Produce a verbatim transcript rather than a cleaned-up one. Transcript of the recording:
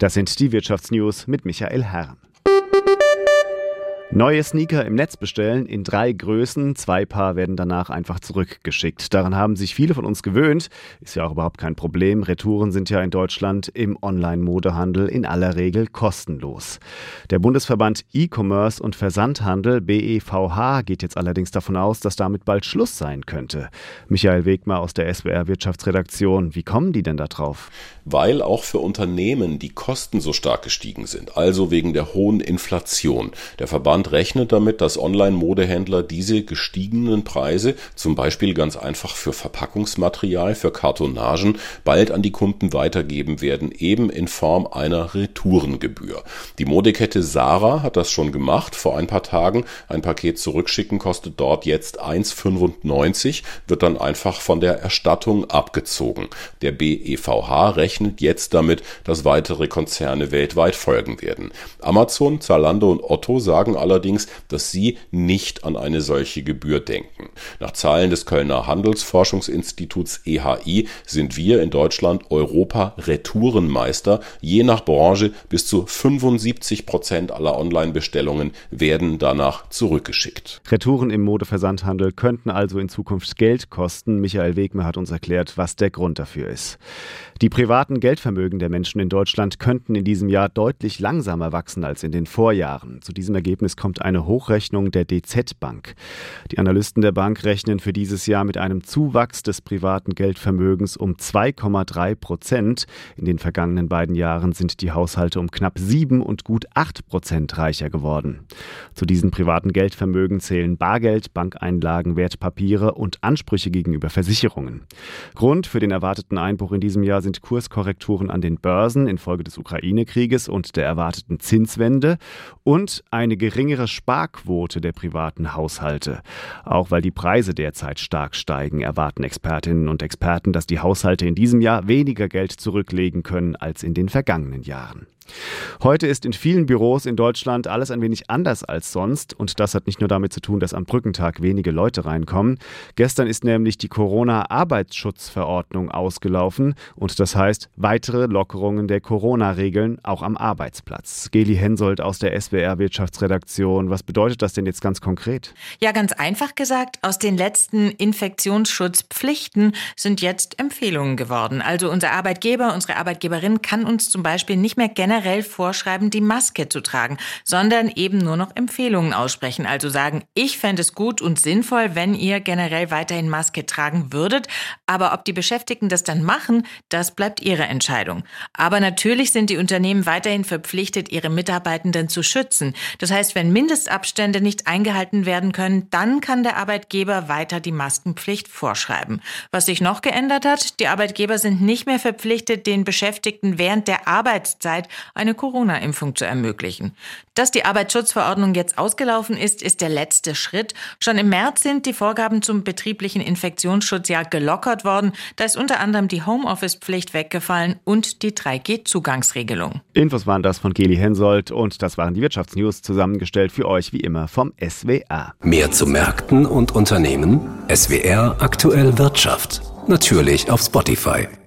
Das sind die Wirtschaftsnews mit Michael Herrn. Neue Sneaker im Netz bestellen in drei Größen. Zwei Paar werden danach einfach zurückgeschickt. Daran haben sich viele von uns gewöhnt. Ist ja auch überhaupt kein Problem. Retouren sind ja in Deutschland im Online-Modehandel in aller Regel kostenlos. Der Bundesverband E-Commerce und Versandhandel B E V H geht jetzt allerdings davon aus, dass damit bald Schluss sein könnte. Michael Wegmer aus der S W R Wirtschaftsredaktion. Wie kommen die denn da drauf? Weil auch für Unternehmen die Kosten so stark gestiegen sind, also wegen der hohen Inflation. Der Verband rechnet damit, dass Online-Modehändler diese gestiegenen Preise, zum Beispiel ganz einfach für Verpackungsmaterial, für Kartonagen, bald an die Kunden weitergeben werden, eben in Form einer Retourengebühr. Die Modekette Zara hat das schon gemacht vor ein paar Tagen. Ein Paket zurückschicken kostet dort jetzt eins Komma fünfundneunzig, wird dann einfach von der Erstattung abgezogen. Der B E V H rechnet jetzt damit, dass weitere Konzerne weltweit folgen werden. Amazon, Zalando und Otto sagen alle, allerdings, dass sie nicht an eine solche Gebühr denken. Nach Zahlen des Kölner Handelsforschungsinstituts E H I sind wir in Deutschland Europa-Retourenmeister. Je nach Branche bis zu fünfundsiebzig Prozent aller Online-Bestellungen werden danach zurückgeschickt. Retouren im Modeversandhandel könnten also in Zukunft Geld kosten. Michael Wegmer hat uns erklärt, was der Grund dafür ist. Die privaten Geldvermögen der Menschen in Deutschland könnten in diesem Jahr deutlich langsamer wachsen als in den Vorjahren. Zu diesem Ergebnis kommt eine Hochrechnung der D Z Bank. Die Analysten der Bank rechnen für dieses Jahr mit einem Zuwachs des privaten Geldvermögens um zwei Komma drei Prozent. In den vergangenen beiden Jahren sind die Haushalte um knapp sieben und gut acht Prozent reicher geworden. Zu diesen privaten Geldvermögen zählen Bargeld, Bankeinlagen, Wertpapiere und Ansprüche gegenüber Versicherungen. Grund für den erwarteten Einbruch in diesem Jahr sind Kurskorrekturen an den Börsen infolge des Ukraine-Krieges und der erwarteten Zinswende und eine geringere Sparquote der privaten Haushalte. Auch weil die Preise derzeit stark steigen, erwarten Expertinnen und Experten, dass die Haushalte in diesem Jahr weniger Geld zurücklegen können als in den vergangenen Jahren. Heute ist in vielen Büros in Deutschland alles ein wenig anders als sonst und das hat nicht nur damit zu tun, dass am Brückentag wenige Leute reinkommen. Gestern ist nämlich die Corona-Arbeitsschutzverordnung ausgelaufen und das heißt weitere Lockerungen der Corona-Regeln auch am Arbeitsplatz. Geli Hensoldt aus der S W R Wirtschaftsredaktion. Was bedeutet das denn jetzt ganz konkret? Ja, ganz einfach gesagt, aus den letzten Infektionsschutzpflichten sind jetzt Empfehlungen geworden. Also unser Arbeitgeber, unsere Arbeitgeberin kann uns zum Beispiel nicht mehr generell generell vorschreiben, die Maske zu tragen, sondern eben nur noch Empfehlungen aussprechen. Also sagen, ich fände es gut und sinnvoll, wenn ihr generell weiterhin Maske tragen würdet. Aber ob die Beschäftigten das dann machen, das bleibt ihre Entscheidung. Aber natürlich sind die Unternehmen weiterhin verpflichtet, ihre Mitarbeitenden zu schützen. Das heißt, wenn Mindestabstände nicht eingehalten werden können, dann kann der Arbeitgeber weiter die Maskenpflicht vorschreiben. Was sich noch geändert hat, die Arbeitgeber sind nicht mehr verpflichtet, den Beschäftigten während der Arbeitszeit eine Corona-Impfung zu ermöglichen. Dass die Arbeitsschutzverordnung jetzt ausgelaufen ist, ist der letzte Schritt. Schon im März sind die Vorgaben zum betrieblichen Infektionsschutz ja gelockert worden. Da ist unter anderem die Homeoffice-Pflicht weggefallen und die drei G Zugangsregelung. Infos waren das von Geli Hensoldt und das waren die Wirtschaftsnews, zusammengestellt für euch wie immer vom S W R. Mehr zu Märkten und Unternehmen? S W R Aktuell Wirtschaft. Natürlich auf Spotify.